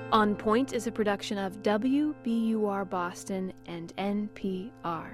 On Point is a production of WBUR Boston and NPR.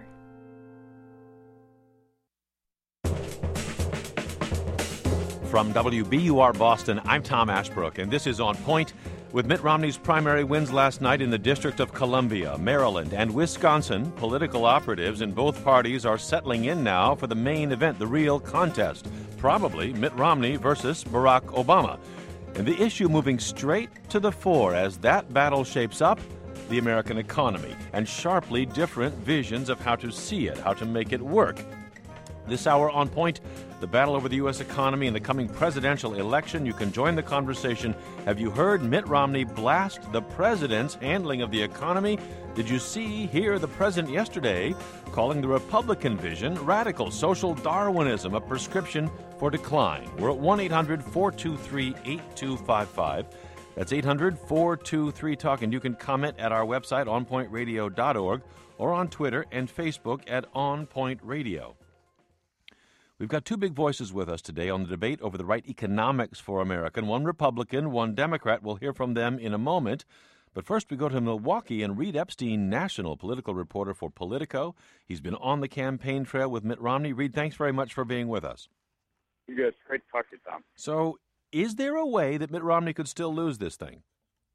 From WBUR Boston, I'm Tom Ashbrook, and this is On Point. With Mitt Romney's primary wins last night in the District of Columbia, Maryland, and Wisconsin, political operatives in both parties are settling in now for the main event, the real contest. Probably Mitt Romney versus Barack Obama. And the issue moving straight to the fore as that battle shapes up, the American economy, and sharply different visions of how to see it, how to make it work. This hour on Point, the battle over the U.S. economy and the coming presidential election. You can join the conversation. Have you heard Mitt Romney blast the president's handling of the economy? Did you hear the president yesterday calling the Republican vision radical social Darwinism, a prescription for decline? We're at 1-800-423-8255. That's 800-423-TALK, and you can comment at our website, onpointradio.org, or on Twitter and Facebook at On Point Radio. We've got two big voices with us today on the debate over the right economics for America. One Republican, one Democrat. We'll hear from them in a moment. But first we go to Milwaukee and Reed Epstein, national political reporter for Politico. He's been on the campaign trail with Mitt Romney. Reed, thanks very much for being with us. Good. It's great to talk to you, Tom. So is there a way that Mitt Romney could still lose this thing?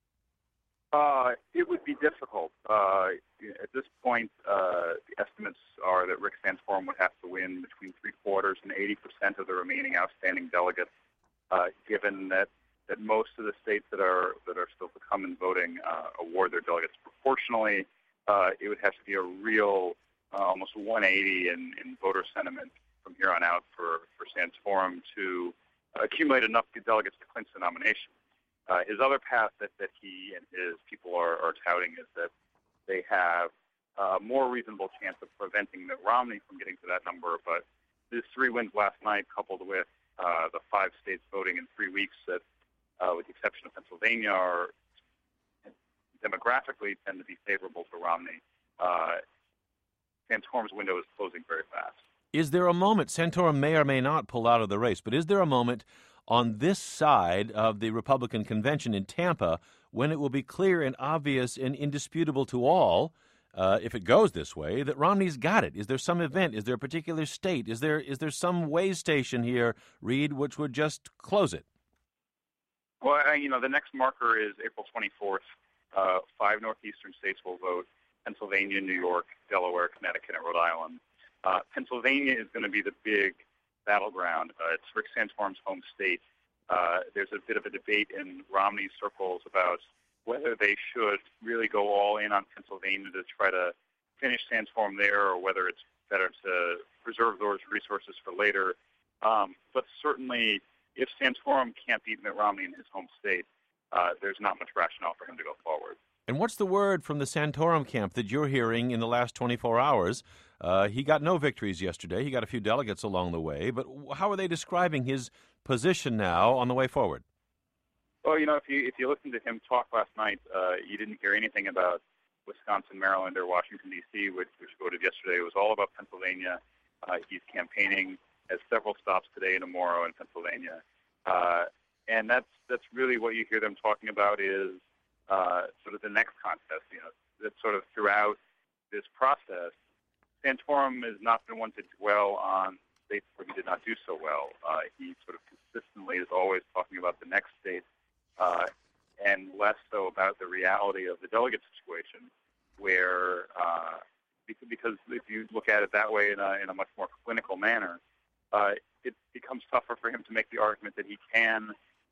It would be difficult. At this point, the estimates are that Rick Santorum would have to win between 3/4 and 80% of the remaining outstanding delegates, given that most of the states that are still to come in voting award their delegates proportionally. It would have to be a real almost 180 in voter sentiment from here on out for Santorum to accumulate enough delegates to clinch the nomination. His other path that he and his people are touting is that they have a more reasonable chance of preventing Mitt Romney from getting to that number. But his 3 wins last night, coupled with the 5 states voting in 3 weeks that, with the exception of Pennsylvania, are demographically tend to be favorable to Romney. Santorum's window is closing very fast. Is there a moment, Santorum may or may not pull out of the race, but is there a moment on this side of the Republican convention in Tampa when it will be clear and obvious and indisputable to all, if it goes this way, that Romney's got it? Is there some event? Is there a particular state? Is there some way station here, Reed, which would just close it? Well, the next marker is April 24th. 5 northeastern states will vote: Pennsylvania, New York, Delaware, Connecticut, and Rhode Island. Pennsylvania is going to be the big battleground. It's Rick Santorum's home state. There's a bit of a debate in Romney circles about whether they should really go all in on Pennsylvania to try to finish Santorum there, or whether it's better to preserve those resources for later. But certainly, if Santorum can't beat Mitt Romney in his home state, there's not much rationale for him to go forward. And what's the word from the Santorum camp that you're hearing in the last 24 hours? He got no victories yesterday. He got a few delegates along the way. But how are they describing his position now on the way forward? Well, if you listened to him talk last night, you didn't hear anything about Wisconsin, Maryland, or Washington, D.C., which voted yesterday. It was all about Pennsylvania. He's campaigning, has several stops today and tomorrow in Pennsylvania. And that's really what you hear them talking about is sort of the next contest. That sort of throughout this process, Santorum has not been one to dwell on states where he did not do so well. He sort of consistently is always talking about the next state and less so about the reality of the delegate situation, where because if you look at it that way in a much more clinical manner, it becomes tougher for him to make the argument that he can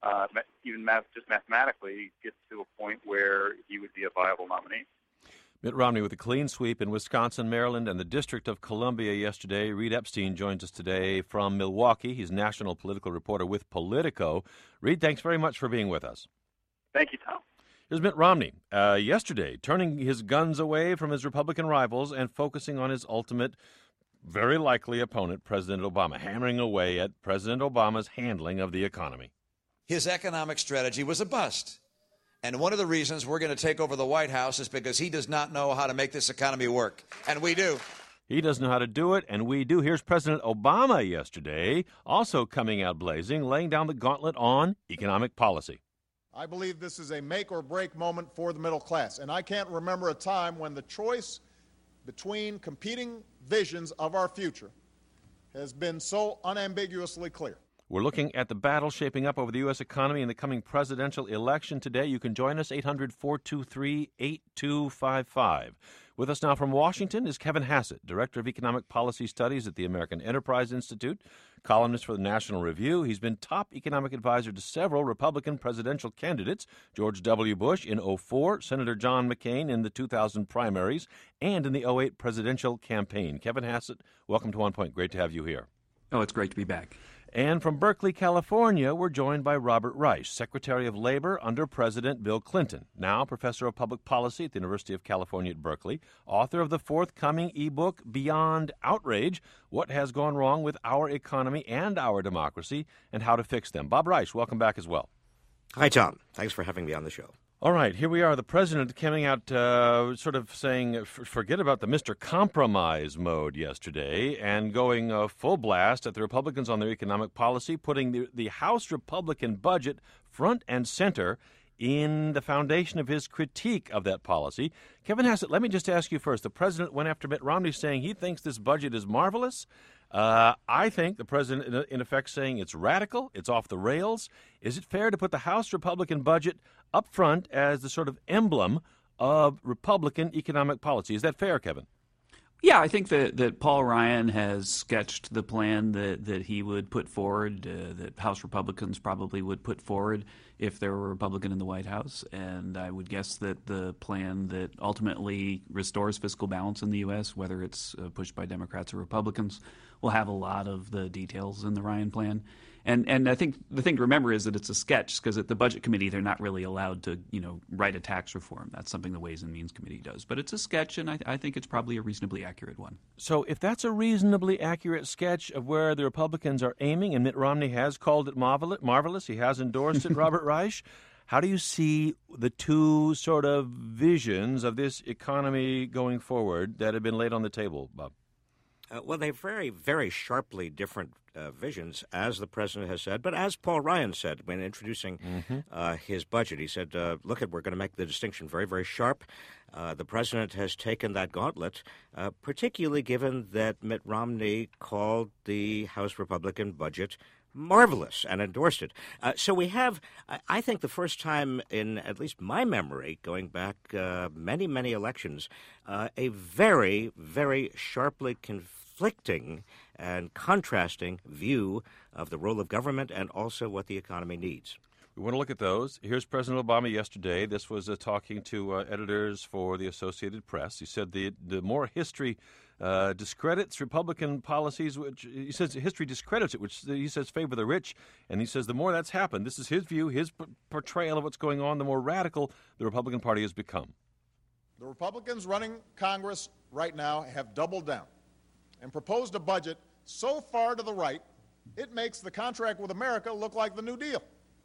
just mathematically get to a point where he would be a viable nominee. Mitt Romney with a clean sweep in Wisconsin, Maryland, and the District of Columbia yesterday. Reed Epstein joins us today from Milwaukee. He's national political reporter with Politico. Reed, thanks very much for being with us. Thank you, Tom. Here's Mitt Romney yesterday, turning his guns away from his Republican rivals and focusing on his ultimate, very likely opponent, President Obama, hammering away at President Obama's handling of the economy. His economic strategy was a bust. And one of the reasons we're going to take over the White House is because he does not know how to make this economy work. And we do. He doesn't know how to do it, and we do. Here's President Obama yesterday, also coming out blazing, laying down the gauntlet on economic policy. I believe this is a make-or-break moment for the middle class, and I can't remember a time when the choice between competing visions of our future has been so unambiguously clear. We're looking at the battle shaping up over the U.S. economy in the coming presidential election today. You can join us, 800-423-8255. With us now from Washington is Kevin Hassett, Director of Economic Policy Studies at the American Enterprise Institute, columnist for the National Review. He's been top economic advisor to several Republican presidential candidates, George W. Bush in 2004, Senator John McCain in the 2000 primaries, and in the 2008 presidential campaign. Kevin Hassett, welcome to On Point. Great to have you here. Oh, it's great to be back. And from Berkeley, California, we're joined by Robert Reich, Secretary of Labor under President Bill Clinton, now Professor of Public Policy at the University of California at Berkeley, author of the forthcoming ebook, Beyond Outrage, What Has Gone Wrong with Our Economy and Our Democracy, and How to Fix Them. Bob Reich, welcome back as well. Hi, Tom. Thanks for having me on the show. All right, here we are. The president coming out sort of saying, forget about the Mr. Compromise mode yesterday and going full blast at the Republicans on their economic policy, putting the House Republican budget front and center in the foundation of his critique of that policy. Kevin Hassett, let me just ask you first. The president went after Mitt Romney saying he thinks this budget is marvelous. I think the president, in effect, saying it's radical, it's off the rails. Is it fair to put the House Republican budget up front as the sort of emblem of Republican economic policy? Is that fair, Kevin? Yeah, I think that Paul Ryan has sketched the plan that he would put forward, that House Republicans probably would put forward if there were a Republican in the White House. And I would guess that the plan that ultimately restores fiscal balance in the U.S., whether it's pushed by Democrats or Republicans, will have a lot of the details in the Ryan plan. And I think the thing to remember is that it's a sketch, because at the Budget Committee they're not really allowed to, write a tax reform. That's something the Ways and Means Committee does. But it's a sketch, and I think it's probably a reasonably accurate one. So if that's a reasonably accurate sketch of where the Republicans are aiming, and Mitt Romney has called it marvelous, he has endorsed it, Robert Reich, how do you see the two sort of visions of this economy going forward that have been laid on the table, Bob? Well, they're very, very sharply different visions, as the president has said. But as Paul Ryan said when introducing his budget, he said, look, we're going to make the distinction very, very sharp. The president has taken that gauntlet, particularly given that Mitt Romney called the House Republican budget marvelous and endorsed it. So we have, I think, the first time in at least my memory, going back many, many elections, a very, very sharply conflicting and contrasting view of the role of government and also what the economy needs. We want to look at those. Here's President Obama yesterday. This was talking to editors for the Associated Press. He said the more history discredits Republican policies, which he says history discredits it, which he says favor the rich. And he says the more that's happened, this is his view, his portrayal of what's going on, the more radical the Republican Party has become. The Republicans running Congress right now have doubled down and proposed a budget so far to the right, it makes the contract with America look like the New Deal.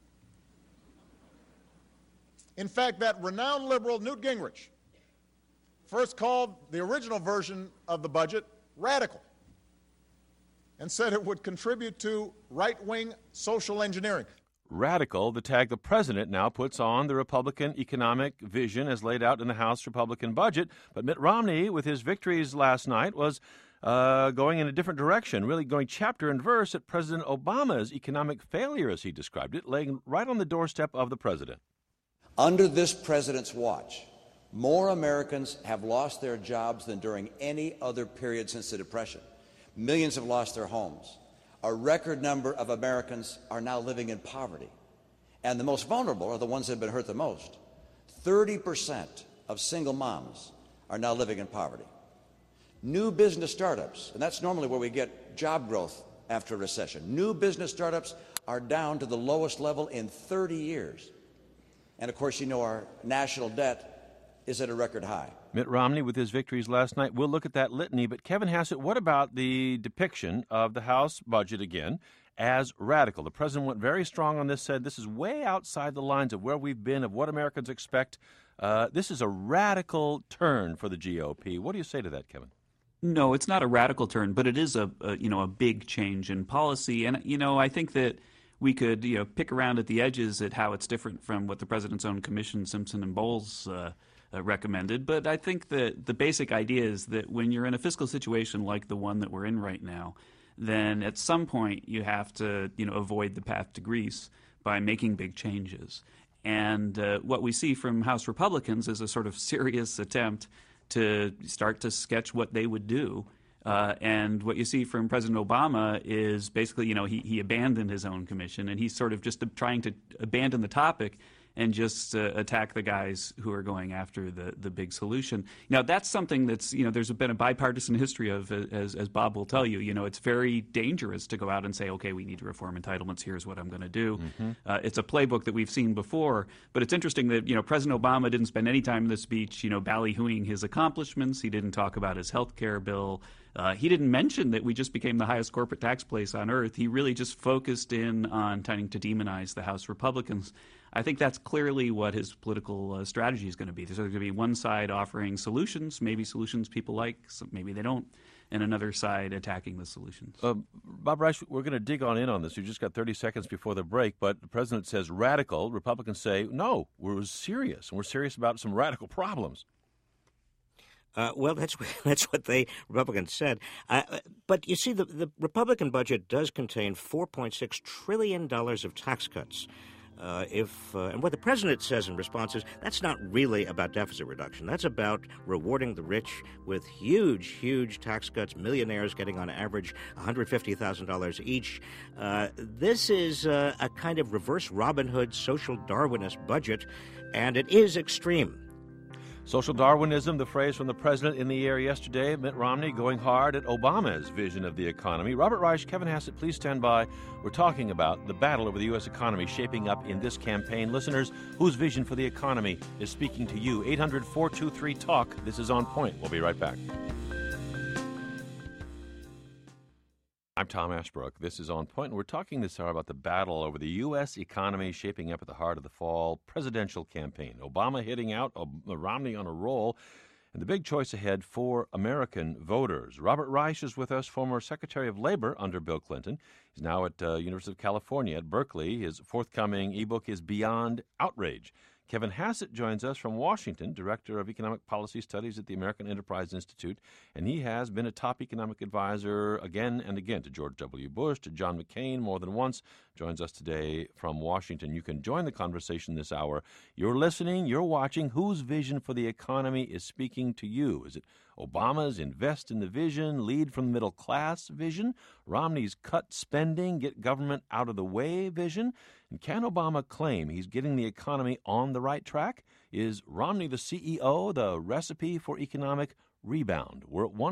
In fact, that renowned liberal Newt Gingrich first called the original version of the budget radical and said it would contribute to right-wing social engineering. Radical, the tag the president now puts on the Republican economic vision as laid out in the House Republican budget. But Mitt Romney, with his victories last night, was going in a different direction, really going chapter and verse at President Obama's economic failure, as he described it, laying right on the doorstep of the president. Under this president's watch, more Americans have lost their jobs than during any other period since the Depression. Millions have lost their homes. A record number of Americans are now living in poverty. And the most vulnerable are the ones that have been hurt the most. 30% of single moms are now living in poverty. New business startups, and that's normally where we get job growth after a recession. New business startups are down to the lowest level in 30 years. And, of course, our national debt is at a record high. Mitt Romney with his victories last night. We'll look at that litany. But, Kevin Hassett, what about the depiction of the House budget, again, as radical? The president went very strong on this, said this is way outside the lines of where we've been, of what Americans expect. This is a radical turn for the GOP. What do you say to that, Kevin? No, it's not a radical turn, but it is a big change in policy. And, I think that we could pick around at the edges at how it's different from what the president's own commission, Simpson and Bowles, recommended. But I think that the basic idea is that when you're in a fiscal situation like the one that we're in right now, then at some point you have to avoid the path to Greece by making big changes. And what we see from House Republicans is a sort of serious attempt to start to sketch what they would do. And what you see from President Obama is basically, he abandoned his own commission, and he's sort of just trying to abandon the topic and just attack the guys who are going after the big solution. Now, that's something that's, there's been a bipartisan history of, as Bob will tell you, it's very dangerous to go out and say, okay, we need to reform entitlements, here's what I'm going to do. Mm-hmm. It's a playbook that we've seen before, but it's interesting that, President Obama didn't spend any time in the speech, ballyhooing his accomplishments. He didn't talk about his health care bill. He didn't mention that we just became the highest corporate tax place on earth. He really just focused in on trying to demonize the House Republicans. I think that's clearly what his political strategy is going to be. There's going to be one side offering solutions, maybe solutions people like, maybe they don't, and another side attacking the solutions. Bob Reich, we're going to dig in on this. We just got 30 seconds before the break, but the president says radical. Republicans say, no, we're serious, and we're serious about some radical problems. Well, that's what the Republicans said. But you see, the Republican budget does contain $4.6 trillion of tax cuts. And what the president says in response is that's not really about deficit reduction. That's about rewarding the rich with huge, huge tax cuts, millionaires getting on average $150,000 each. This is a kind of reverse Robin Hood social Darwinist budget, and it is extreme. Social Darwinism, the phrase from the president in the air yesterday. Mitt Romney going hard at Obama's vision of the economy. Robert Reich, Kevin Hassett, please stand by. We're talking about the battle over the U.S. economy shaping up in this campaign. Listeners, whose vision for the economy is speaking to you? 800-423-TALK. This is On Point. We'll be right back. I'm Tom Ashbrook. This is On Point, and we're talking this hour about the battle over the U.S. economy shaping up at the heart of the fall presidential campaign. Obama hitting out, Romney on a roll, and the big choice ahead for American voters. Robert Reich is with us, former Secretary of Labor under Bill Clinton. He's now at University of California at Berkeley. His forthcoming ebook is Beyond Outrage. Kevin Hassett joins us from Washington, Director of Economic Policy Studies at the American Enterprise Institute, and he has been a top economic advisor again and again to George W. Bush, to John McCain more than once. Joins us today from Washington. You can join the conversation this hour. You're listening, you're watching. Whose vision for the economy is speaking to you? Is it Obama's invest in the vision, lead from the middle class vision? Romney's cut spending, get government out of the way vision? And can Obama claim he's getting the economy on the right track? Is Romney the CEO, the recipe for economic rebound? We're at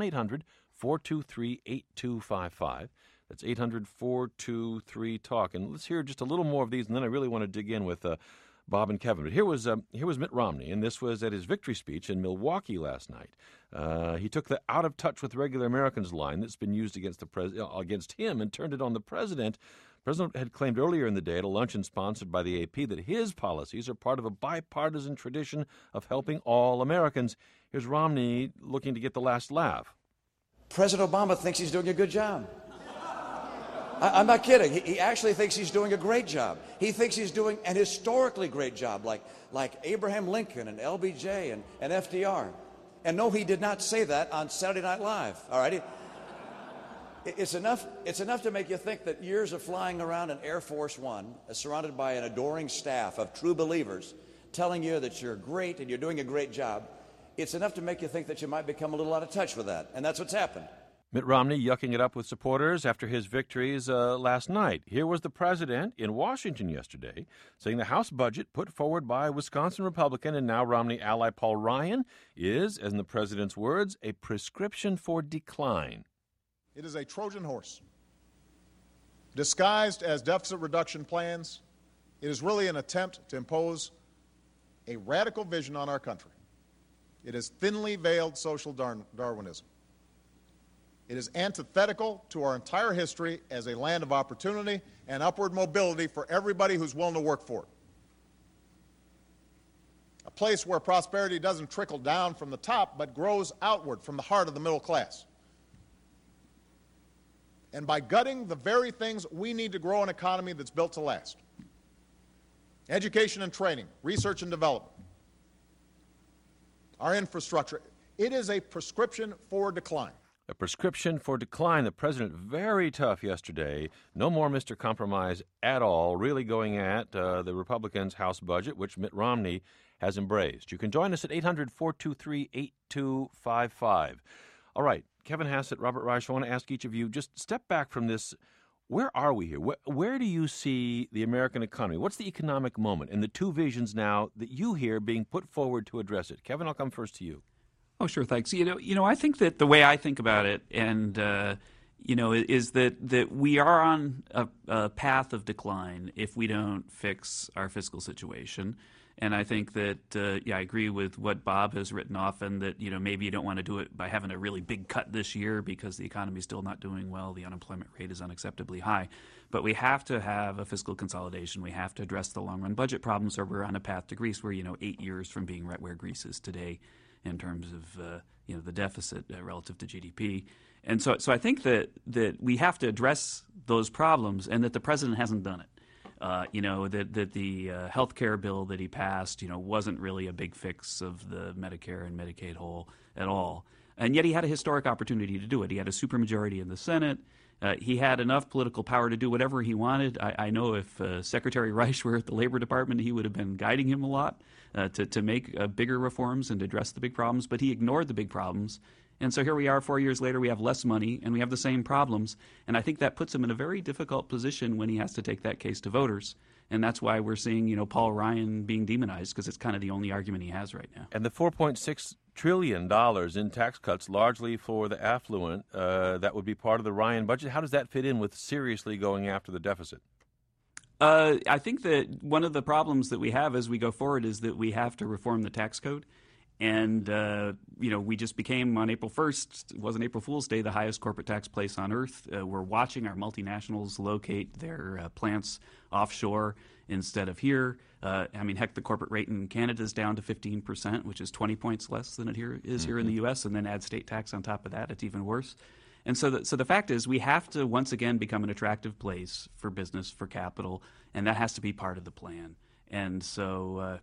1-800-423-8255. That's 800-423-TALK. And let's hear just a little more of these, and then I really want to dig in with Bob and Kevin. But here was Mitt Romney, and this was at his victory speech in Milwaukee last night. He took the out of touch with regular Americans line that's been used against against him and turned it on the president. The president had claimed earlier in the day at a luncheon sponsored by the AP that his policies are part of a bipartisan tradition of helping all Americans. Here's Romney looking to get the last laugh. President Obama thinks he's doing a good job. I'm not kidding. He actually thinks he's doing a great job. He thinks he's doing an historically great job, like Abraham Lincoln and LBJ and FDR. And no, he did not say that on Saturday Night Live. All right. It's enough to make you think that years of flying around in Air Force One, surrounded by an adoring staff of true believers, telling you that you're great and you're doing a great job, it's enough to make you think that you might become a little out of touch with that. And that's what's happened. Mitt Romney yucking it up with supporters after his victories last night. Here was the president in Washington yesterday saying the House budget put forward by Wisconsin Republican and now Romney ally Paul Ryan is, as in the president's words, a prescription for decline. It is a Trojan horse. Disguised as deficit reduction plans, it is really an attempt to impose a radical vision on our country. It is thinly veiled social Darwinism. It is antithetical to our entire history as a land of opportunity and upward mobility for everybody who's willing to work for it. A place where prosperity doesn't trickle down from the top, but grows outward from the heart of the middle class. and by gutting the very things we need to grow an economy that's built to last. Education and training, research and development, our infrastructure. It is a prescription for decline. A prescription for decline. The president, very tough yesterday. No more Mr. Compromise at all, really going at the Republicans' House budget, which Mitt Romney has embraced. You can join us at 800-423-8255. All right, Kevin Hassett, Robert Reich, I want to ask each of you, just step back from this. Where are we here? Where do you see the American economy? What's the economic moment and the two visions now that you hear being put forward to address it? Kevin, I'll come first to you. Oh, sure, thanks. You know, I think that the way I think about it, and is that we are on a path of decline if we don't fix our fiscal situation. And I think that, I agree with what Bob has written often, that, maybe you don't want to do it by having a really big cut this year because the economy is still not doing well. The unemployment rate is unacceptably high. But we have to have a fiscal consolidation. We have to address the long-run budget problems, or we're on a path to Greece. We're, 8 years from being right where Greece is today in terms of, the deficit relative to GDP. And so I think that we have to address those problems, and that the president hasn't done it. That the health care bill that he passed, wasn't really a big fix of the Medicare and Medicaid hole at all. And yet he had a historic opportunity to do it. He had a supermajority in the Senate. He had enough political power to do whatever he wanted. I know if Secretary Reich were at the Labor Department, he would have been guiding him a lot to make bigger reforms and to address the big problems. But he ignored the big problems. And so here we are 4 years later, we have less money and we have the same problems. And I think that puts him in a very difficult position when he has to take that case to voters. And that's why we're seeing, Paul Ryan being demonized, because it's kind of the only argument he has right now. And the $4.6 trillion in tax cuts, largely for the affluent, that would be part of the Ryan budget. How does that fit in with seriously going after the deficit? I think that one of the problems that we have as we go forward is that we have to reform the tax code. And, we just became on April 1st, it wasn't April Fool's Day, the highest corporate tax place on earth. We're watching our multinationals locate their plants offshore instead of here. Heck, the corporate rate in Canada is down to 15%, which is 20 points less than it is here in the U.S., and then add state tax on top of that, it's even worse. And so the fact is we have to once again become an attractive place for business, for capital, and that has to be part of the plan. And so,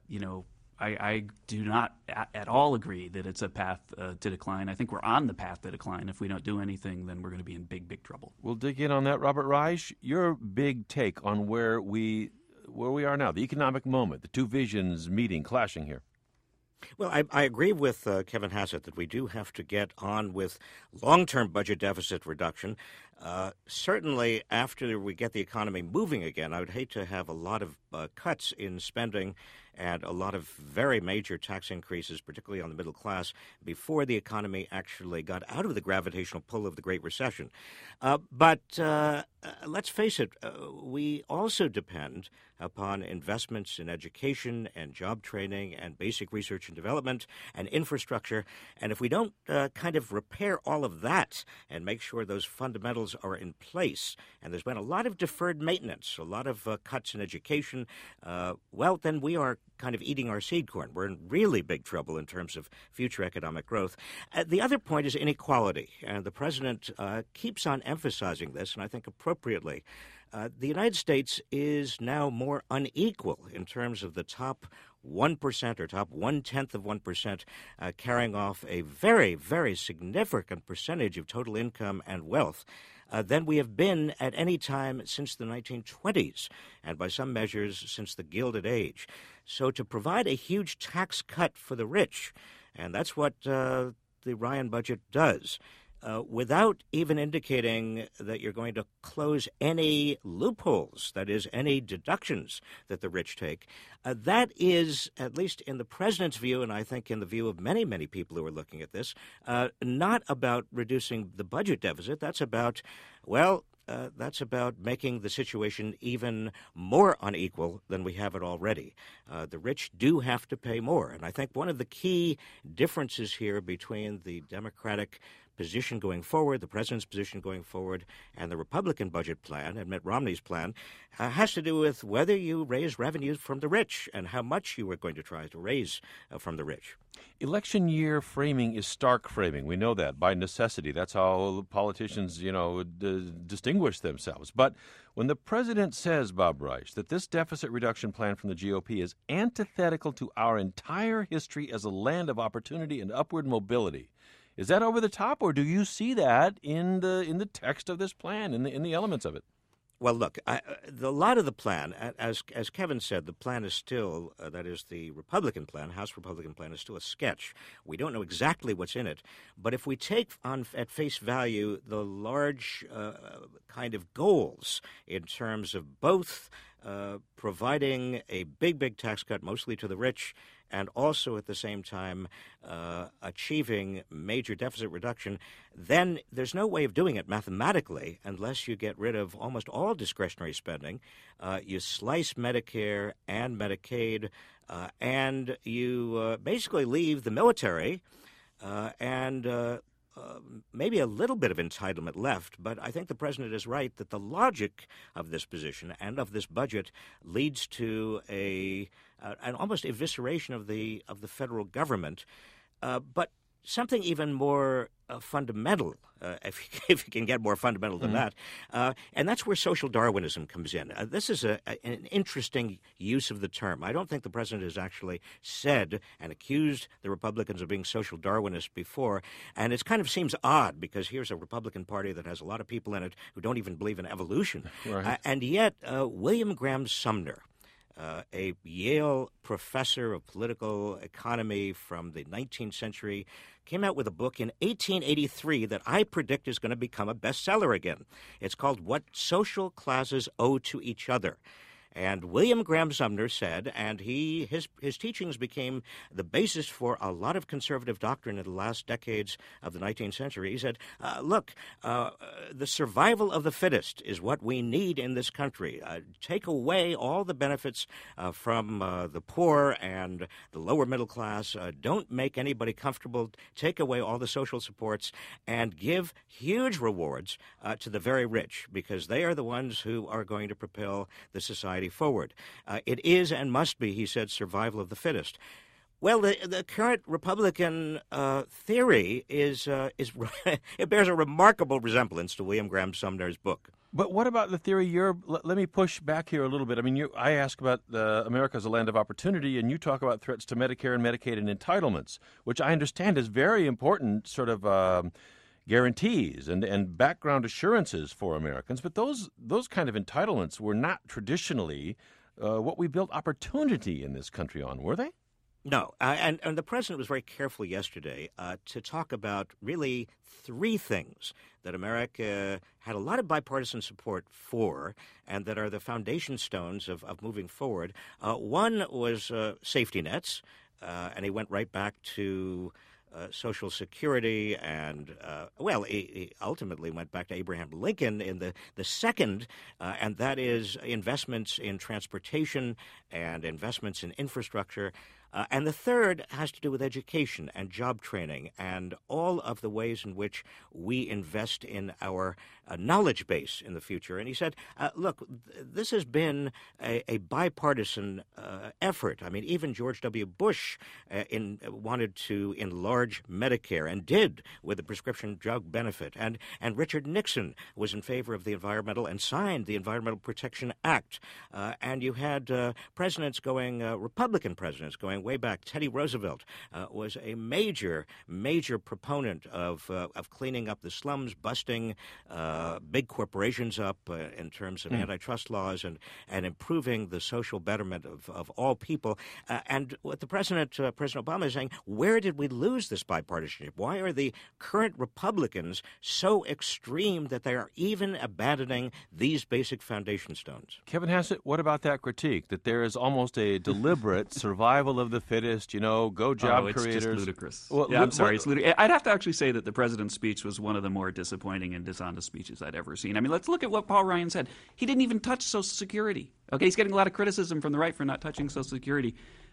I do not at all agree that it's a path to decline. I think we're on the path to decline. If we don't do anything, then we're going to be in big, big trouble. We'll dig in on that. Robert Reich, your big take on where we are now, the economic moment, the two visions meeting, clashing here. Well, I agree with Kevin Hassett that we do have to get on with long-term budget deficit reduction. Certainly, after we get the economy moving again, I would hate to have a lot of cuts in spending and a lot of very major tax increases, particularly on the middle class, before the economy actually got out of the gravitational pull of the Great Recession. But let's face it, we also depend upon investments in education and job training and basic research and development and infrastructure. And if we don't kind of repair all of that and make sure those fundamentals are in place, and there's been a lot of deferred maintenance, a lot of cuts in education, then we are kind of eating our seed corn. We're in really big trouble in terms of future economic growth. The other point is inequality, and the president keeps on emphasizing this, and I think appropriately. The United States is now more unequal in terms of the top 1% or top 1/10 of 1% carrying off a very, very significant percentage of total income and wealth than we have been at any time since the 1920s, and by some measures since the Gilded Age. So to provide a huge tax cut for the rich, and that's what the Ryan budget does, without even indicating that you're going to close any loopholes, that is, any deductions that the rich take, that is, at least in the president's view, and I think in the view of many, many people who are looking at this, not about reducing the budget deficit. That's about, that's about making the situation even more unequal than we have it already. The rich do have to pay more. And I think one of the key differences here between the Democratic position going forward, the president's position going forward, and the Republican budget plan and Mitt Romney's plan has to do with whether you raise revenues from the rich and how much you are going to try to raise from the rich. Election year framing is stark framing. We know that by necessity. That's how politicians, distinguish themselves. But when the president says, Bob Reich, that this deficit reduction plan from the GOP is antithetical to our entire history as a land of opportunity and upward mobility, is that over the top, or do you see that in the text of this plan, in the elements of it? Well, look, a lot of the plan, as Kevin said, the plan is still, that is the Republican plan, House Republican plan, is still a sketch. We don't know exactly what's in it. But if we take at face value the large kind of goals in terms of both providing a big tax cut, mostly to the rich, and also at the same time achieving major deficit reduction, then there's no way of doing it mathematically unless you get rid of almost all discretionary spending. You slice Medicare and Medicaid, and you basically leave the military and maybe a little bit of entitlement left, but I think the president is right that the logic of this position and of this budget leads to an almost evisceration of the federal government, but something even more fundamental, if you can get more fundamental than that, and that's where social Darwinism comes in. This is an interesting use of the term. I don't think the president has actually said and accused the Republicans of being social Darwinists before, and it kind of seems odd because here's a Republican Party that has a lot of people in it who don't even believe in evolution. Right. And yet William Graham Sumner, a Yale professor of political economy from the 19th century, came out with a book in 1883 that I predict is going to become a bestseller again. It's called What Social Classes Owe to Each Other. And William Graham Sumner said, and his teachings became the basis for a lot of conservative doctrine in the last decades of the 19th century. He said, the survival of the fittest is what we need in this country. Take away all the benefits from the poor and the lower middle class. Don't make anybody comfortable. Take away all the social supports and give huge rewards to the very rich, because they are the ones who are going to propel the society forward. It is and must be, he said, survival of the fittest. Well, the current Republican theory is it bears a remarkable resemblance to William Graham Sumner's book. But what about the theory let me push back here a little bit. I mean, I ask about America as a land of opportunity, and you talk about threats to Medicare and Medicaid and entitlements, which I understand is very important sort of guarantees and background assurances for Americans. But those kind of entitlements were not traditionally what we built opportunity in this country on, were they? No, and the president was very careful yesterday to talk about really three things that America had a lot of bipartisan support for and that are the foundation stones of moving forward. One was safety nets, and he went right back to Social Security, and he ultimately went back to Abraham Lincoln in the second, and that is investments in transportation and investments in infrastructure. And the third has to do with education and job training and all of the ways in which we invest in our knowledge base in the future. And he said, look, this has been a bipartisan effort. I mean, even George W. Bush wanted to enlarge Medicare and did with the prescription drug benefit. And Richard Nixon was in favor of the environmental and signed the Environmental Protection Act. And you had Republican presidents going way back. Teddy Roosevelt was a major proponent of cleaning up the slums, busting big corporations up in terms of antitrust laws and improving the social betterment of all people. And what President Obama is saying, where did we lose this bipartisanship? Why are the current Republicans so extreme that they are even abandoning these basic foundation stones? Kevin Hassett, what about that critique, that there is almost a deliberate survival of the fittest, go job creators? It's just ludicrous. Well, I'm sorry, it's ludicrous. I'd have to actually say that the president's speech was one of the more disappointing and dishonest speeches I'd ever seen. I mean, let's look at what Paul Ryan said. He didn't even touch Social Security. Okay, he's getting a lot of criticism from the right for not touching Social Security.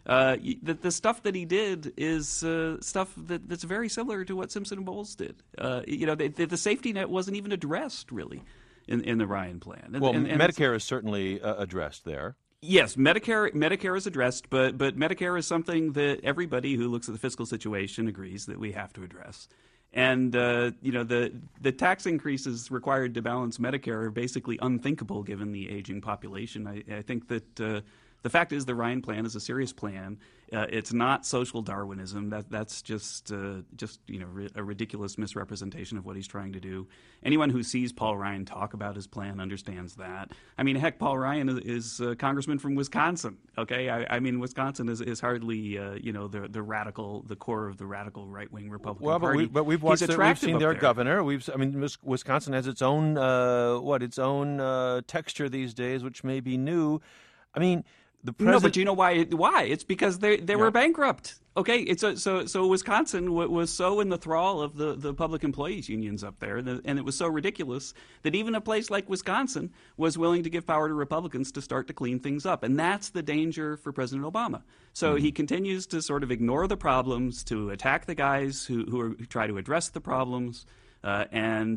The stuff that he did is stuff that's very similar to what Simpson and Bowles did. The safety net wasn't even addressed, really, in the Ryan plan. And Medicare is certainly addressed there. Yes, Medicare is addressed, but Medicare is something that everybody who looks at the fiscal situation agrees that we have to address. And the tax increases required to balance Medicare are basically unthinkable given the aging population. I think that the fact is the Ryan plan is a serious plan. It's not social Darwinism. That's just a ridiculous misrepresentation of what he's trying to do. Anyone who sees Paul Ryan talk about his plan understands that. I mean, heck, Paul Ryan is a congressman from Wisconsin. Okay, I mean, Wisconsin is hardly the core of the radical right wing Republican Party. But we've watched it. We've seen their governor. Wisconsin has its own texture these days, which may be new. I mean. No, but you know why? Why? It's because they were bankrupt. Okay, so Wisconsin was so in the thrall of the public employees unions up there, and it was so ridiculous that even a place like Wisconsin was willing to give power to Republicans to start to clean things up, and that's the danger for President Obama. So he continues to sort of ignore the problems, to attack the guys who try to address the problems. And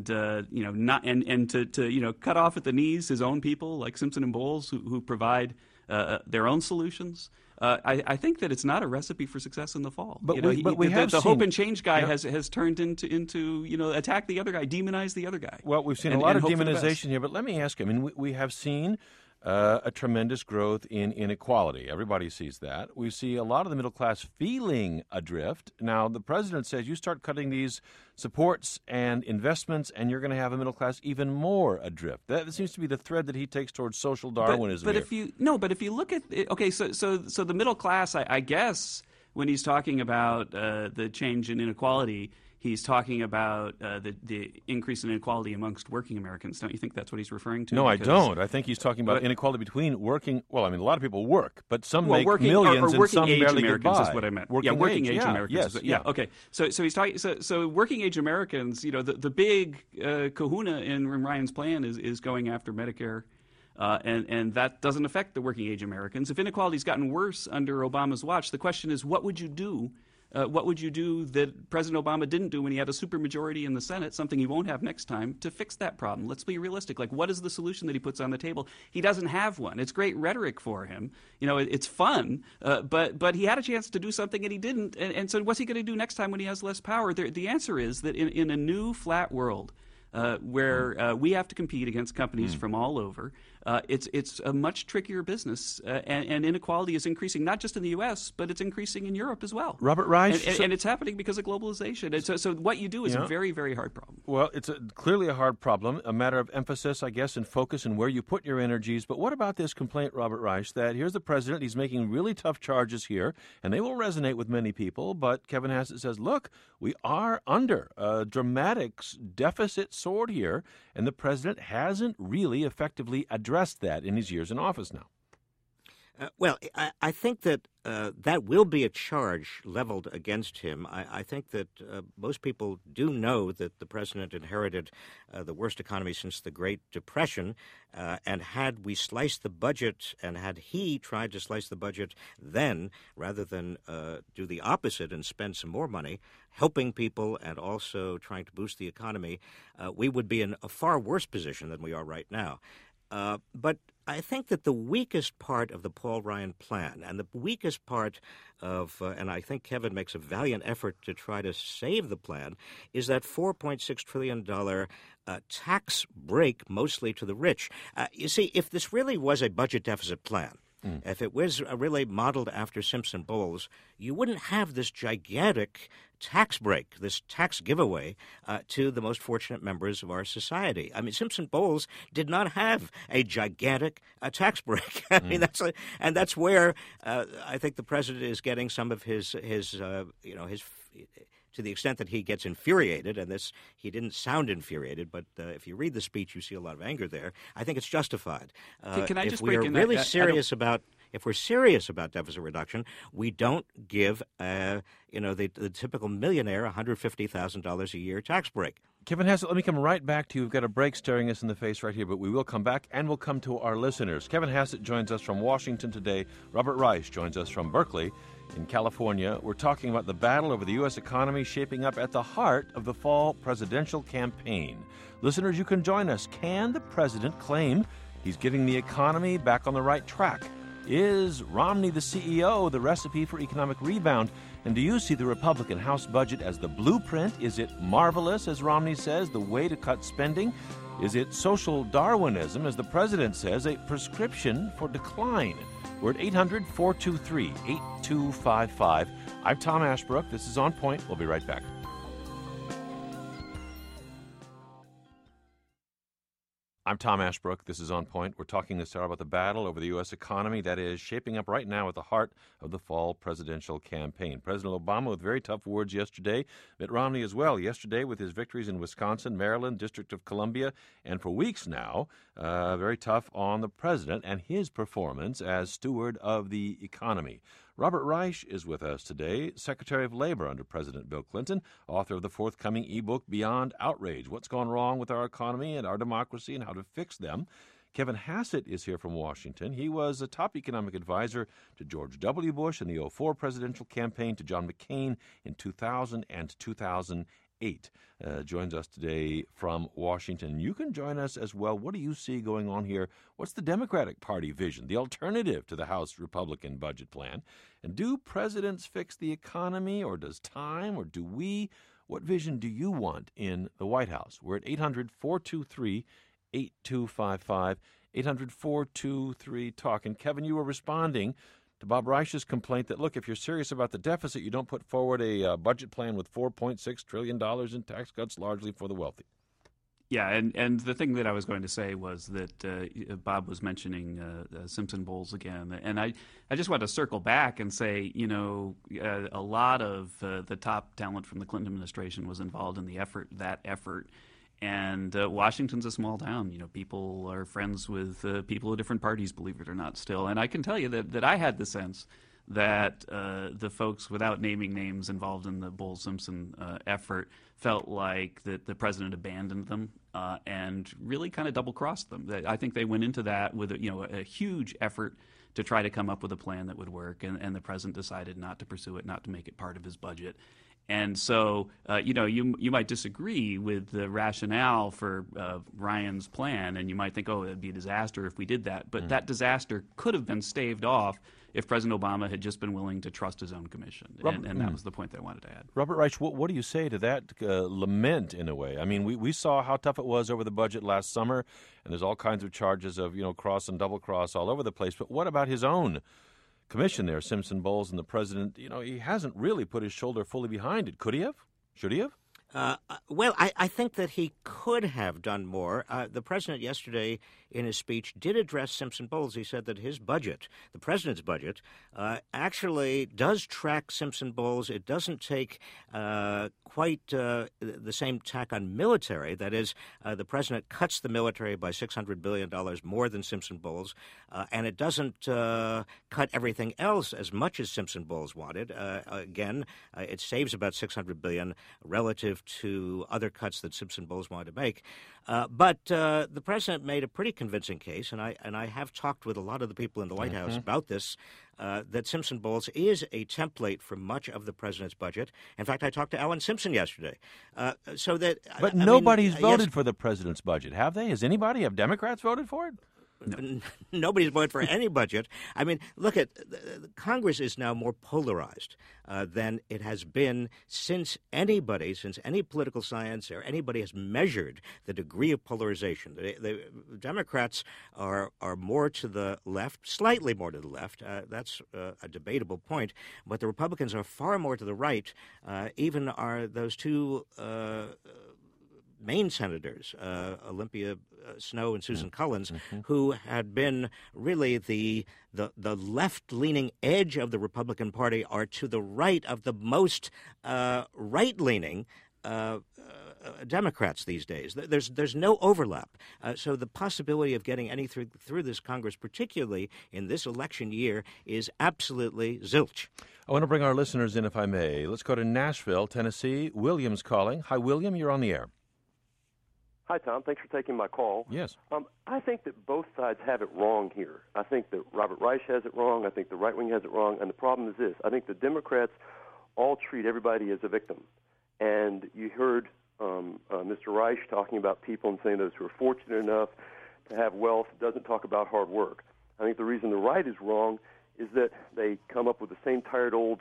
to cut off at the knees his own people like Simpson and Bowles who provide their own solutions. I think that it's not a recipe for success in the fall. But the hope and change guy has turned into attack the other guy, demonize the other guy. Well, we've seen a lot of demonization here. But let me ask you. I mean, we have seen a tremendous growth in inequality. Everybody sees that. We see a lot of the middle class feeling adrift. Now, the president says you start cutting these supports and investments, and you're going to have a middle class even more adrift. That seems to be the thread that he takes towards social Darwinism. But if you look at it, so the middle class, I guess, when he's talking about the change in inequality. He's talking about the increase in inequality amongst working Americans. Don't you think that's what he's referring to? No, I don't. I think he's talking about inequality between working. Well, I mean, a lot of people work, but some make millions and some barely get by. Is what I meant. Working age Americans. Yes. Okay. So he's talking. So working age Americans. The big kahuna in Ryan's plan is going after Medicare. And that doesn't affect the working age Americans. If inequality's gotten worse under Obama's watch, the question is, what would you do? What would you do that President Obama didn't do when he had a supermajority in the Senate, something he won't have next time, to fix that problem? Let's be realistic. Like, what is the solution that he puts on the table? He doesn't have one. It's great rhetoric for him. It's fun, but he had a chance to do something and he didn't. And so what's he going to do next time when he has less power? The answer is that in a new flat world, where we have to compete against companies from all over. It's a much trickier business, and inequality is increasing not just in the U.S., but it's increasing in Europe as well. Robert Reich. And it's happening because of globalization. And so what you do is a very, very hard problem. Well, it's clearly a hard problem, a matter of emphasis, I guess, and focus and where you put your energies. But what about this complaint, Robert Reich, that here's the president, he's making really tough charges here, and they will resonate with many people, but Kevin Hassett says, look, we are under a dramatic deficit sword here, and the president hasn't really effectively addressed that in his years in office now. Well, I think that that will be a charge leveled against him. I think that most people do know that the president inherited the worst economy since the Great Depression, and had we sliced the budget and had he tried to slice the budget then, rather than do the opposite and spend some more money, helping people and also trying to boost the economy, we would be in a far worse position than we are right now. But I think that the weakest part of the Paul Ryan plan and the weakest part of, and I think Kevin makes a valiant effort to try to save the plan, is that $4.6 trillion tax break mostly to the rich. You see, if this really was a budget deficit plan, if it was really modeled after Simpson Bowles, you wouldn't have this gigantic tax break, this tax giveaway to the most fortunate members of our society. I mean, Simpson Bowles did not have a gigantic tax break. I mean, that's where I think the president is getting some of his to the extent that he gets infuriated, and this he didn't sound infuriated, but if you read the speech, you see a lot of anger there. I think it's justified. Can I just break in? If we're serious about deficit reduction, we don't give the typical millionaire $150,000 a year tax break. Kevin Hassett, let me come right back to you. We've got a break staring us in the face right here, but we will come back, and we'll come to our listeners. Kevin Hassett joins us from Washington today. Robert Reich joins us from Berkeley in California. We're talking about the battle over the U.S. economy shaping up at the heart of the fall presidential campaign. Listeners, you can join us. Can the president claim he's getting the economy back on the right track? Is Romney, the CEO, the recipe for economic rebound? And do you see the Republican House budget as the blueprint? Is it marvelous, as Romney says, the way to cut spending? Is it social Darwinism, as the president says, a prescription for decline? We're at 800-423-8255. I'm Tom Ashbrook. This is On Point. We'll be right back. I'm Tom Ashbrook. This is On Point. We're talking this hour about the battle over the U.S. economy that is shaping up right now at the heart of the fall presidential campaign. President Obama with very tough words yesterday. Mitt Romney as well yesterday with his victories in Wisconsin, Maryland, District of Columbia, and for weeks now, very tough on the president and his performance as steward of the economy. Robert Reich is with us today, Secretary of Labor under President Bill Clinton, author of the forthcoming ebook, Beyond Outrage, What's Gone Wrong with Our Economy and Our Democracy and How to Fix Them. Kevin Hassett is here from Washington. He was a top economic advisor to George W. Bush in the 2004 presidential campaign, to John McCain in 2000 and 2008. Joins us today from Washington. You can join us as well. What do you see going on here? What's the Democratic Party vision, the alternative to the House Republican budget plan? And do presidents fix the economy, or does time, or do we? What vision do you want in the White House? We're at 800-423-8255, 800-423-TALK. And Kevin, you were responding to Bob Reich's complaint that, look, if you're serious about the deficit, you don't put forward a budget plan with $4.6 trillion in tax cuts, largely for the wealthy. Yeah, and the thing that I was going to say was that Bob was mentioning Simpson Bowles again, and I just want to circle back and say, a lot of the top talent from the Clinton administration was involved in that effort. And Washington's a small town. People are friends with people of different parties, believe it or not, still. And I can tell you that I had the sense that the folks, without naming names, involved in the Bowles-Simpson effort felt like that the president abandoned them and really kind of double-crossed them. I think they went into that with a huge effort to try to come up with a plan that would work, and the president decided not to pursue it, not to make it part of his budget. And so, you might disagree with the rationale for Ryan's plan, and you might think, it would be a disaster if we did that. But that disaster could have been staved off if President Obama had just been willing to trust his own commission. And that was the point that I wanted to add. Robert Reich, what do you say to that lament, in a way? I mean, we saw how tough it was over the budget last summer, and there's all kinds of charges of, cross and double cross all over the place. But what about his own commission there, Simpson Bowles, and the president? He hasn't really put his shoulder fully behind it. Could he have? Should he have? Well, I think that he could have done more. The president yesterday in his speech did address Simpson Bowles. He said that his budget, the president's budget, actually does track Simpson Bowles. It doesn't take quite the same tack on military. That is, the president cuts the military by $600 billion more than Simpson Bowles, and it doesn't cut everything else as much as Simpson Bowles wanted. Again, it saves about $600 billion relative to other cuts that Simpson Bowles wanted to make. But the president made a pretty convincing case, and I have talked with a lot of the people in the White House about this, that Simpson Bowles is a template for much of the president's budget. In fact, I talked to Alan Simpson yesterday. But nobody's voted for the president's budget, have they? Have Democrats voted for it? No. Nobody's voted for any budget. I mean, look at Congress is now more polarized than it has been since any political science or anybody has measured the degree of polarization. The Democrats are more to the left, slightly more to the left. That's a debatable point. But the Republicans are far more to the right. Even are those two Maine senators, Olympia Snowe and Susan Collins, who had been really the left-leaning edge of the Republican Party, are to the right of the most right-leaning Democrats these days. There's no overlap. So the possibility of getting any through this Congress, particularly in this election year, is absolutely zilch. I want to bring our listeners in, if I may. Let's go to Nashville, Tennessee. William's calling. Hi, William. You're on the air. Hi, Tom. Thanks for taking my call. Yes. I think that both sides have it wrong here. I think that Robert Reich has it wrong. I think the right wing has it wrong. And the problem is this. I think the Democrats all treat everybody as a victim. And you heard Mr. Reich talking about people and saying those who are fortunate enough to have wealth, doesn't talk about hard work. I think the reason the right is wrong is that they come up with the same tired old,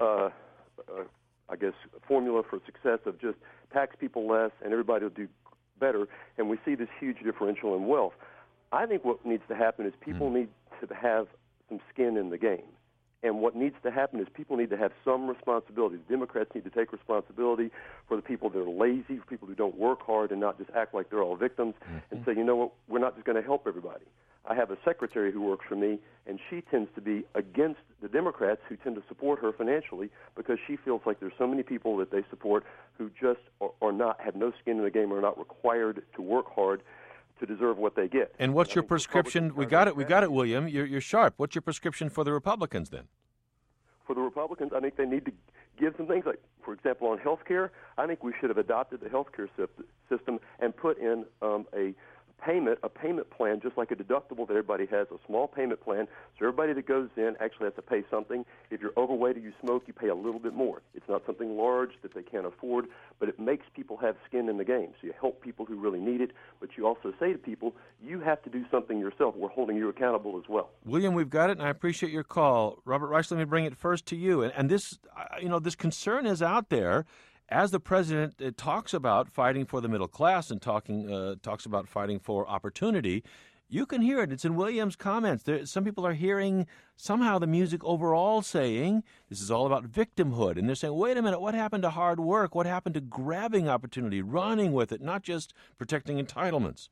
formula for success of just tax people less and everybody will do better, and we see this huge differential in wealth. I think what needs to happen is people need to have some skin in the game. And what needs to happen is people need to have some responsibility. The Democrats need to take responsibility for the people that are lazy, for people who don't work hard and not just act like they're all victims, and say, you know what, we're not just going to help everybody. I have a secretary who works for me, and she tends to be against the Democrats who tend to support her financially because she feels like there's so many people that they support who just are not, have no skin in the game, or are not required to work hard to deserve what they get. And what's your prescription? We got it, William. You're sharp. What's your prescription for the Republicans then? For the Republicans, I think they need to give some things like, for example, on health care, I think we should have adopted the health care system and put in a payment plan, just like a deductible that everybody has, a small payment plan, so everybody that goes in actually has to pay something. If you're overweight or you smoke, you pay a little bit more. It's not something large that they can't afford, but it makes people have skin in the game. So you help people who really need it, but you also say to people, you have to do something yourself. We're holding you accountable as well. William, we've got it, and I appreciate your call. Robert Reich, let me bring it first to you. And this, this concern is out there. As the president talks about fighting for the middle class and talks about fighting for opportunity, you can hear it. It's in William's comments. Some people are hearing somehow the music overall saying this is all about victimhood. And they're saying, wait a minute, what happened to hard work? What happened to grabbing opportunity, running with it, not just protecting entitlements?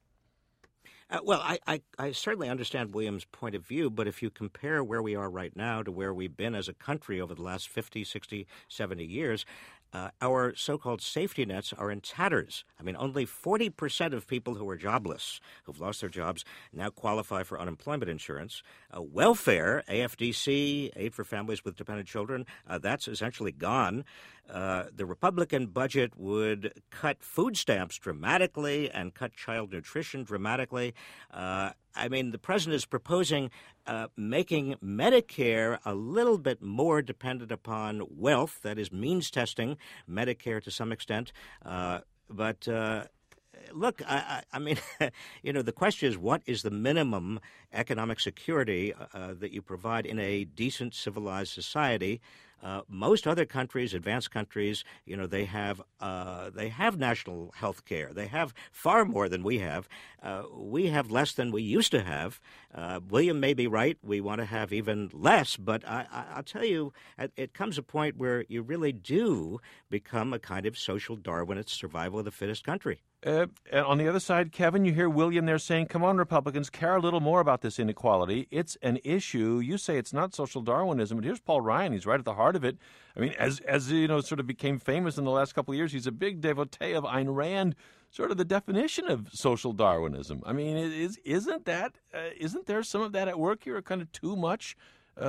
I certainly understand William's point of view, but if you compare where we are right now to where we've been as a country over the last 50, 60, 70 years, our so-called safety nets are in tatters. I mean, only 40% of people who are jobless, who've lost their jobs, now qualify for unemployment insurance. Welfare, AFDC, aid for families with dependent children, that's essentially gone. The Republican budget would cut food stamps dramatically and cut child nutrition dramatically. The president is proposing making Medicare a little bit more dependent upon wealth, that is, means testing Medicare to some extent. Look, the question is, what is the minimum economic security that you provide in a decent, civilized society? Most other countries, advanced countries, they have national health care. They have far more than we have. We have less than we used to have. William may be right. We want to have even less. But I'll tell you, it comes a point where you really do become a kind of social Darwinist, survival of the fittest country. And on the other side, Kevin, you hear William there saying, come on, Republicans, care a little more about this inequality. It's an issue. You say it's not social Darwinism, but here's Paul Ryan. He's right at the heart of it. I mean, as sort of became famous in the last couple of years, he's a big devotee of Ayn Rand, sort of the definition of social Darwinism. I mean, isn't there some of that at work here, kind of too much?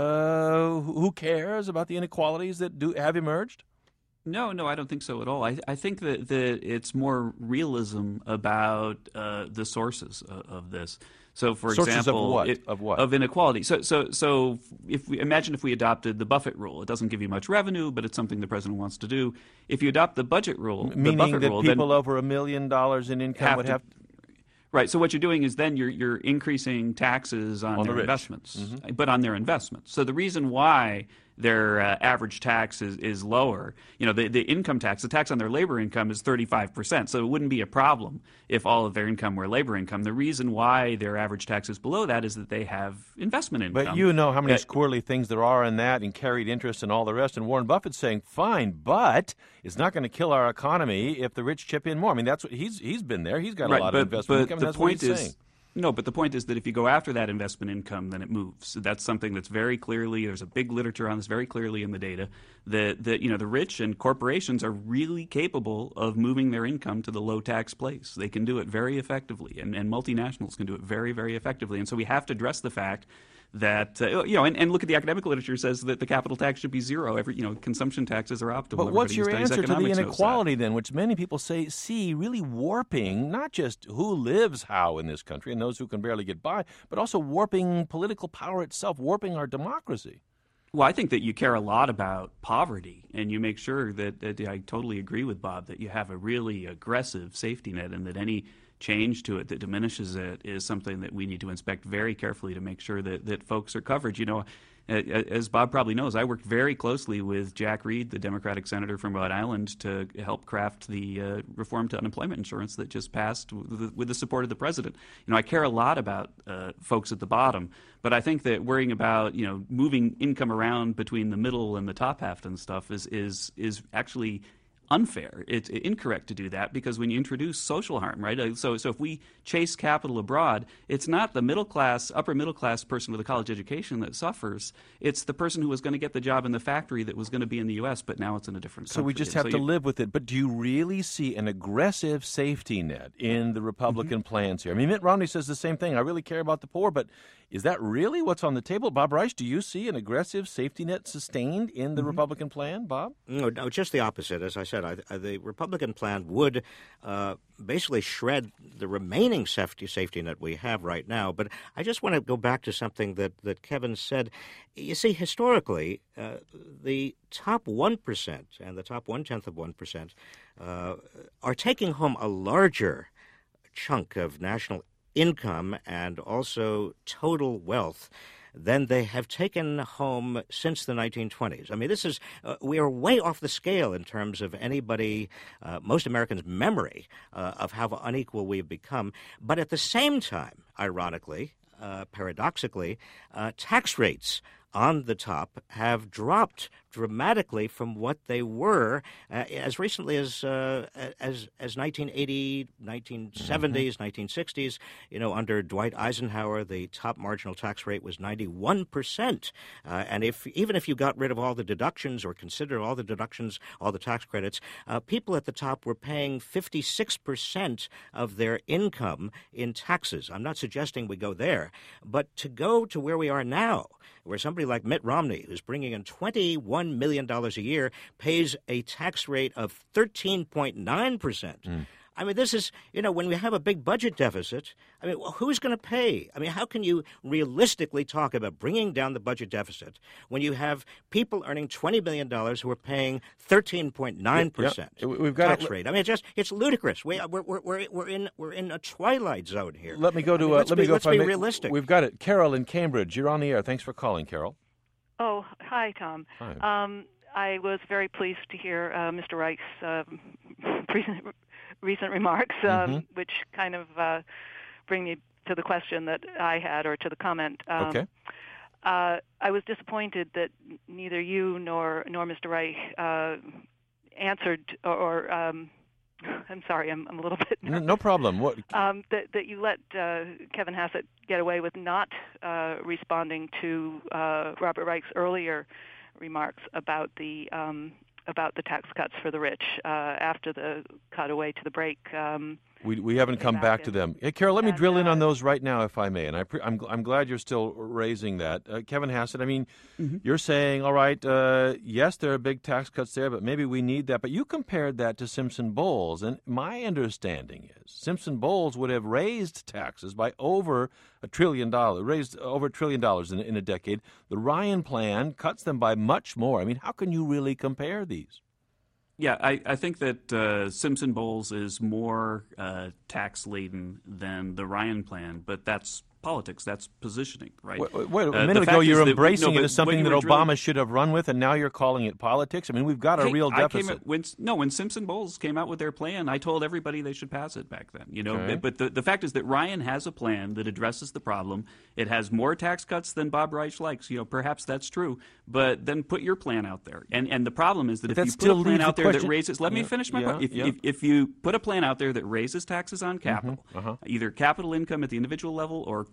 Who cares about the inequalities that have emerged? No, I don't think so at all. I think that it's more realism about the sources of this. So, for example, of what? Of inequality. So if we adopted the Buffett rule, it doesn't give you much revenue, but it's something the president wants to do. If you adopt the budget rule, meaning that people over $1 million in income would have. Right. So what you're doing is then you're increasing taxes on their investments, but on their investments. So the reason why their average tax is lower, the income tax, the tax on their labor income is 35%. So it wouldn't be a problem if all of their income were labor income. The reason why their average tax is below that is that they have investment income. But you know how many squirrely things there are in that, and carried interest and all the rest. And Warren Buffett's saying, fine, but it's not going to kill our economy if the rich chip in more. I mean, that's what he's been there. He's got a lot of investment income. That's what he's saying. No, but the point is that if you go after that investment income, then it moves. So that's something that's very clearly, there's a big literature on this very clearly in the data, that the rich and corporations are really capable of moving their income to the low tax place. They can do it very effectively, and multinationals can do it very, very effectively. And so we have to address the fact that and look at the academic literature says that the capital tax should be zero. Consumption taxes are optimal. But what's your answer to the inequality then, which many people see really warping not just who lives how in this country and those who can barely get by, but also warping political power itself, warping our democracy? Well, I think that you care a lot about poverty, and you make sure that I totally agree with Bob that you have a really aggressive safety net, and that any change to it that diminishes it is something that we need to inspect very carefully to make sure that folks are covered. As Bob probably knows, I worked very closely with Jack Reed, the Democratic senator from Rhode Island, to help craft the reform to unemployment insurance that just passed with the support of the president. I care a lot about folks at the bottom, but I think that worrying about moving income around between the middle and the top half and stuff is actually unfair. It's incorrect to do that because when you introduce social harm, right? So if we chase capital abroad, it's not the middle class, upper middle class person with a college education that suffers. It's the person who was going to get the job in the factory that was going to be in the U.S., but now it's in a different country. So we just have to live with it. But do you really see an aggressive safety net in the Republican plans here? I mean, Mitt Romney says the same thing. I really care about the poor, but is that really what's on the table? Bob Reich, do you see an aggressive safety net sustained in the Republican plan, Bob? No, just the opposite. As I said, the Republican plan would basically shred the remaining safety net we have right now. But I just want to go back to something that Kevin said. You see, historically, the top 1% and the top 0.1% of 1% are taking home a larger chunk of national income and also total wealth than they have taken home since the 1920s. I mean, this is we are way off the scale in terms of anybody, most Americans' memory of how unequal we have become. But at the same time, ironically, paradoxically, tax rates on the top have dropped dramatically from what they were as recently as 1980, 1970s, 1960s. Under Dwight Eisenhower, the top marginal tax rate was 91%. And even if you got rid of all the deductions or considered all the deductions, all the tax credits, people at the top were paying 56% of their income in taxes. I'm not suggesting we go there, but to go to where we are now, where somebody like Mitt Romney, who's bringing in $21 million a year, pays a tax rate of 13.9%. I mean, this is, when we have a big budget deficit, I mean, who's going to pay? I mean, how can you realistically talk about bringing down the budget deficit when you have people earning $20 million who are paying 13.9% tax rate? I mean, it's ludicrous. We're in a twilight zone here. Let me go to let's be realistic. We've got it. Carol in Cambridge, you're on the air. Thanks for calling, Carol. Oh, hi, Tom. Hi. I was very pleased to hear Mr. Reich's recent remarks, which kind of bring me to the question that I had, or to the comment. Okay. I was disappointed that neither you nor Mr. Reich answered, or I'm sorry, I'm a little bit nervous. No problem. What? That you let Kevin Hassett get away with not responding to Robert Reich's earlier remarks about the tax cuts for the rich after the cutaway to the break. We haven't come back to them. Hey, Carol, let me drill in on those right now, if I may. And I'm glad you're still raising that. Kevin Hassett, I mean, you're saying, all right, yes, there are big tax cuts there, but maybe we need that. But you compared that to Simpson-Bowles. And my understanding is Simpson-Bowles would have raised taxes by over $1 trillion, raised over $1 trillion in a decade. The Ryan plan cuts them by much more. I mean, how can you really compare these? Yeah, I think that Simpson-Bowles is more tax-laden than the Ryan plan, but that's politics. That's positioning, right? Wait a minute ago, you're embracing it as something that Obama should have run with, and now you're calling it politics? I mean, we've got a real deficit. When Simpson-Bowles came out with their plan, I told everybody they should pass it back then. Okay. But the fact is that Ryan has a plan that addresses the problem. It has more tax cuts than Bob Reich likes. Perhaps that's true, but then put your plan out there. And the problem is that if you put a plan out there that raises, let me finish my point. If you put a plan out there that raises taxes on capital, either capital income at the individual level or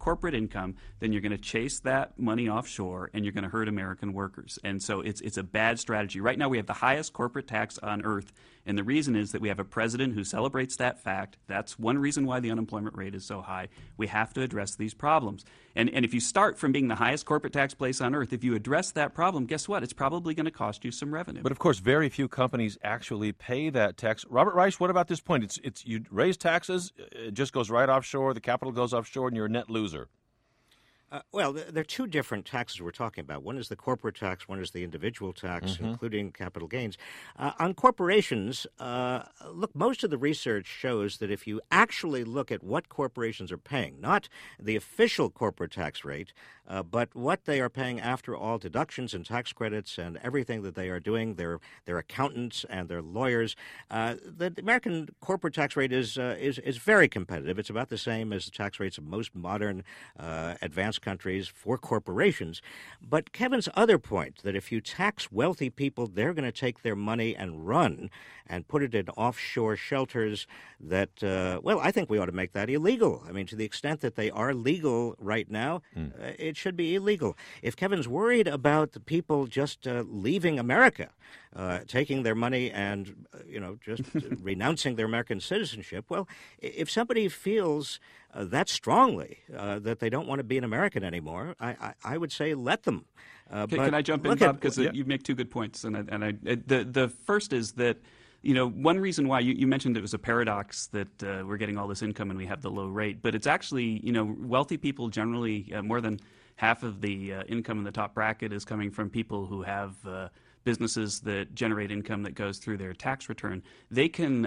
corporate income, then you're going to chase that money offshore and you're going to hurt American workers. And so it's a bad strategy. Right now we have the highest corporate tax on earth, and the reason is that we have a president who celebrates that fact. That's one reason why the unemployment rate is so high. We have to address these problems. And if you start from being the highest corporate tax place on earth, if you address that problem, guess what? It's probably going to cost you some revenue. But of course, very few companies actually pay that tax. Robert Reich, what about this point? It's you raise taxes, it just goes right offshore, the capital goes offshore, and you're a net loser. Well, there are two different taxes we're talking about. One is the corporate tax, one is the individual tax, including capital gains. On corporations, look, most of the research shows that if you actually look at what corporations are paying, not the official corporate tax rate, but what they are paying after all deductions and tax credits and everything that they are doing, their accountants and their lawyers, the American corporate tax rate is very competitive. It's about the same as the tax rates of most modern advanced countries for corporations. But Kevin's other point, that if you tax wealthy people, they're going to take their money and run and put it in offshore shelters that, well, I think we ought to make that illegal. I mean, to the extent that they are legal right now, it should be illegal. If Kevin's worried about the people just leaving America, taking their money and, just renouncing their American citizenship, well, if somebody feels that strongly that they don't want to be an American anymore, I would say let them. Can I jump in, Bob? Because you make two good points. The first is that, one reason why you mentioned it was a paradox that we're getting all this income and we have the low rate, but it's actually, wealthy people generally, more than half of the income in the top bracket is coming from people who have businesses that generate income that goes through their tax return. They can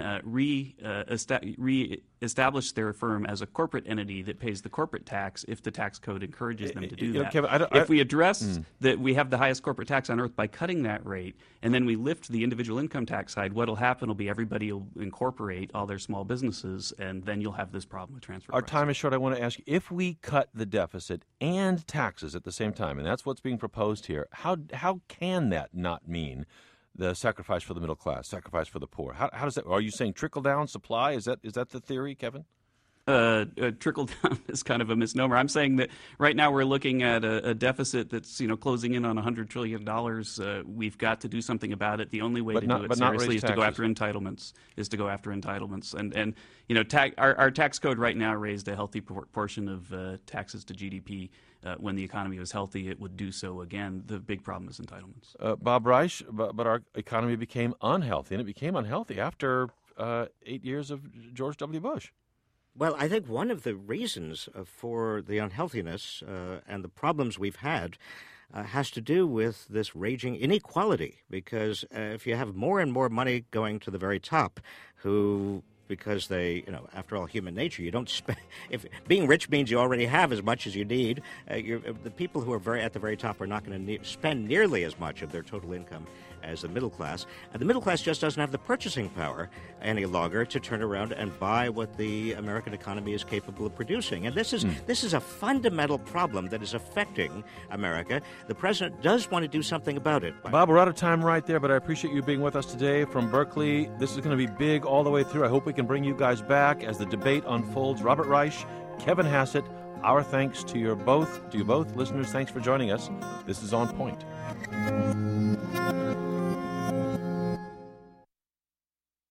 re-establish their firm as a corporate entity that pays the corporate tax if the tax code encourages them to do that. Kevin, if we address that we have the highest corporate tax on earth by cutting that rate, and then we lift the individual income tax side, what will happen will be everybody will incorporate all their small businesses, and then you'll have this problem with transfer Our pricing. time is short. I want to ask you, if we cut the deficit and taxes at the same time, and that's what's being proposed here, how can that not mean the sacrifice for the middle class, sacrifice for the poor? How does that? Are you saying trickle down supply? Is that the theory, Kevin? Trickle down is kind of a misnomer. I'm saying that right now we're looking at a deficit that's closing in on $100 trillion. We've got to do something about it. The only way to do it seriously is to go after entitlements. And our tax code right now raised a healthy portion of taxes to GDP. When the economy was healthy, it would do so again. The big problem is entitlements. Bob Reich, but our economy became unhealthy, and it became unhealthy after 8 years of George W. Bush. Well, I think one of the reasons for the unhealthiness and the problems we've had has to do with this raging inequality, because if you have more and more money going to the very top, because they, after all, human nature, you don't spend. If being rich means you already have as much as you need, the people who are at the very top are not going to spend nearly as much of their total income as the middle class. And the middle class just doesn't have the purchasing power any longer to turn around and buy what the American economy is capable of producing. And this is a fundamental problem that is affecting America. The president does want to do something about it. Bob, we're out of time right there, but I appreciate you being with us today from Berkeley. This is going to be big all the way through. I hope we can bring you guys back as the debate unfolds. Robert Reich, Kevin Hassett, our thanks to you both. Listeners, thanks for joining us. This is On Point.